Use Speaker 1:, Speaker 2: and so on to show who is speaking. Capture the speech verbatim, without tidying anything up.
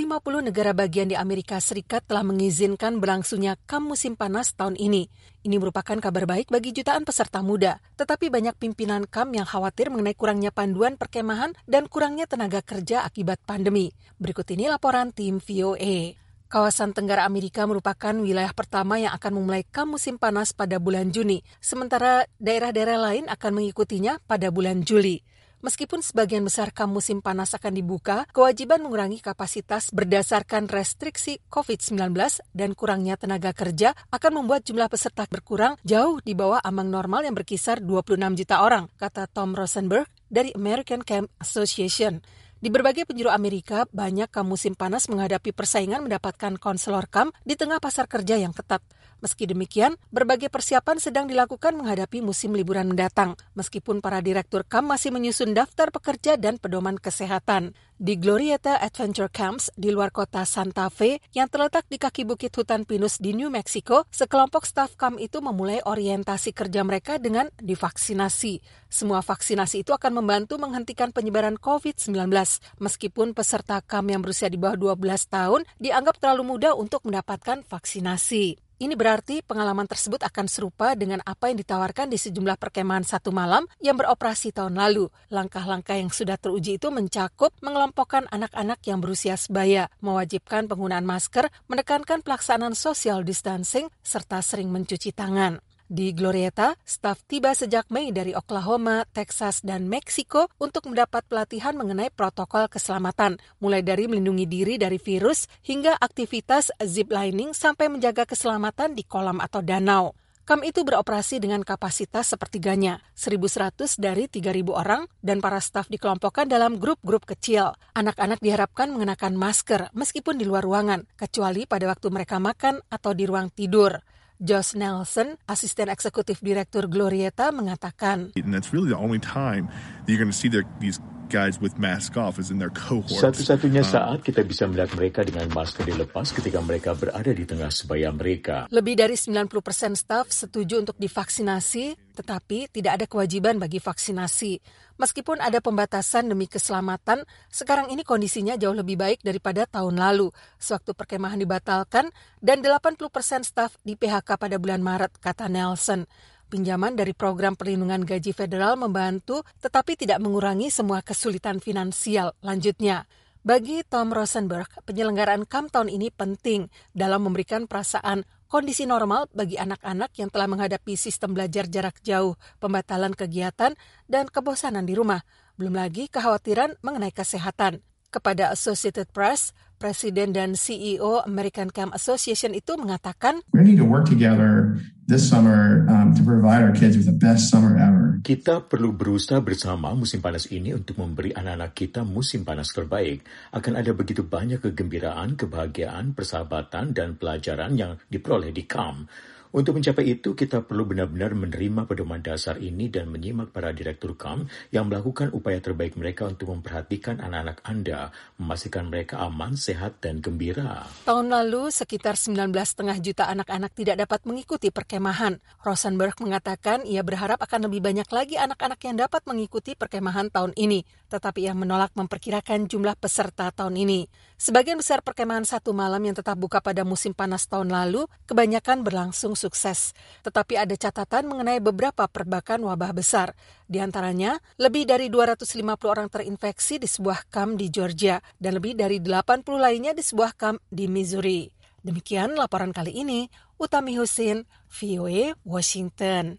Speaker 1: lima puluh negara bagian di Amerika Serikat telah mengizinkan berlangsungnya kamp musim panas tahun ini. Ini merupakan kabar baik bagi jutaan peserta muda, tetapi banyak pimpinan kamp yang khawatir mengenai kurangnya panduan perkemahan dan kurangnya tenaga kerja akibat pandemi. Berikut ini laporan tim V O A. Kawasan Tenggara Amerika merupakan wilayah pertama yang akan memulai kamp musim panas pada bulan Juni, sementara daerah-daerah lain akan mengikutinya pada bulan Juli. Meskipun sebagian besar kamp musim panas akan dibuka, kewajiban mengurangi kapasitas berdasarkan restriksi covid sembilan belas dan kurangnya tenaga kerja akan membuat jumlah peserta berkurang jauh di bawah ambang normal yang berkisar dua puluh enam juta orang, kata Tom Rosenberg dari American Camp Association. Di berbagai penjuru Amerika, banyak kamp musim panas menghadapi persaingan mendapatkan konselor kamp di tengah pasar kerja yang ketat. Meski demikian, berbagai persiapan sedang dilakukan menghadapi musim liburan mendatang, meskipun para direktur kamp masih menyusun daftar pekerja dan pedoman kesehatan. Di Glorieta Adventure Camps di luar kota Santa Fe yang terletak di kaki bukit hutan pinus di New Mexico, sekelompok staf kamp itu memulai orientasi kerja mereka dengan divaksinasi. Semua vaksinasi itu akan membantu menghentikan penyebaran covid sembilan belas, meskipun peserta kamp yang berusia di bawah dua belas tahun dianggap terlalu muda untuk mendapatkan vaksinasi. Ini berarti pengalaman tersebut akan serupa dengan apa yang ditawarkan di sejumlah perkemahan satu malam yang beroperasi tahun lalu. Langkah-langkah yang sudah teruji itu mencakup mengelompokkan anak-anak yang berusia sebaya, mewajibkan penggunaan masker, menekankan pelaksanaan social distancing, serta sering mencuci tangan. Di Glorieta, staf tiba sejak Mei dari Oklahoma, Texas, dan Meksiko untuk mendapat pelatihan mengenai protokol keselamatan, mulai dari melindungi diri dari virus hingga aktivitas ziplining sampai menjaga keselamatan di kolam atau danau. Kamp itu beroperasi dengan kapasitas sepertiganya, seribu seratus dari tiga ribu orang, dan para staf dikelompokkan dalam grup-grup kecil. Anak-anak diharapkan mengenakan masker meskipun di luar ruangan, kecuali pada waktu mereka makan atau di ruang tidur. Josh Nelson, asisten eksekutif direktur Glorieta, mengatakan,
Speaker 2: And that's really the only time that you're going to see the, these guys with mask off is in their cohorts.
Speaker 3: Satu-satunya saat kita bisa melihat mereka dengan masker dilepas ketika mereka berada di tengah sebaya mereka.
Speaker 1: Lebih dari sembilan puluh persen staf setuju untuk divaksinasi, tetapi tidak ada kewajiban bagi vaksinasi. Meskipun ada pembatasan demi keselamatan, sekarang ini kondisinya jauh lebih baik daripada tahun lalu, sewaktu perkemahan dibatalkan dan delapan puluh persen staf di P H K pada bulan Maret, kata Nelson. Pinjaman dari program perlindungan gaji federal membantu, tetapi tidak mengurangi semua kesulitan finansial, lanjutnya. Bagi Tom Rosenberg, penyelenggaraan kamp tahun ini penting dalam memberikan perasaan kondisi normal bagi anak-anak yang telah menghadapi sistem belajar jarak jauh, pembatalan kegiatan, dan kebosanan di rumah. Belum lagi kekhawatiran mengenai kesehatan. Kepada Associated Press, Presiden dan C E O American Camp Association itu mengatakan,
Speaker 4: We need to work together this summer um, to provide our kids with the best summer ever.
Speaker 3: Kita perlu berusaha bersama musim panas ini untuk memberi anak-anak kita musim panas terbaik. Akan ada begitu banyak kegembiraan, kebahagiaan, persahabatan, dan pelajaran yang diperoleh di kamp. Untuk mencapai itu, kita perlu benar-benar menerima pedoman dasar ini dan menyimak para direktur kamp yang melakukan upaya terbaik mereka untuk memperhatikan anak-anak Anda, memastikan mereka aman, sehat, dan gembira.
Speaker 1: Tahun lalu, sekitar sembilan belas koma lima juta anak-anak tidak dapat mengikuti perkemahan. Rosenberg mengatakan ia berharap akan lebih banyak lagi anak-anak yang dapat mengikuti perkemahan tahun ini, tetapi ia menolak memperkirakan jumlah peserta tahun ini. Sebagian besar perkemahan satu malam yang tetap buka pada musim panas tahun lalu, kebanyakan berlangsung sukses. Tetapi ada catatan mengenai beberapa perbakan wabah besar. Di antaranya, lebih dari dua ratus lima puluh orang terinfeksi di sebuah kamp di Georgia dan lebih dari delapan puluh lainnya di sebuah kamp di Missouri. Demikian laporan kali ini. Utami Husin, V O A, Washington.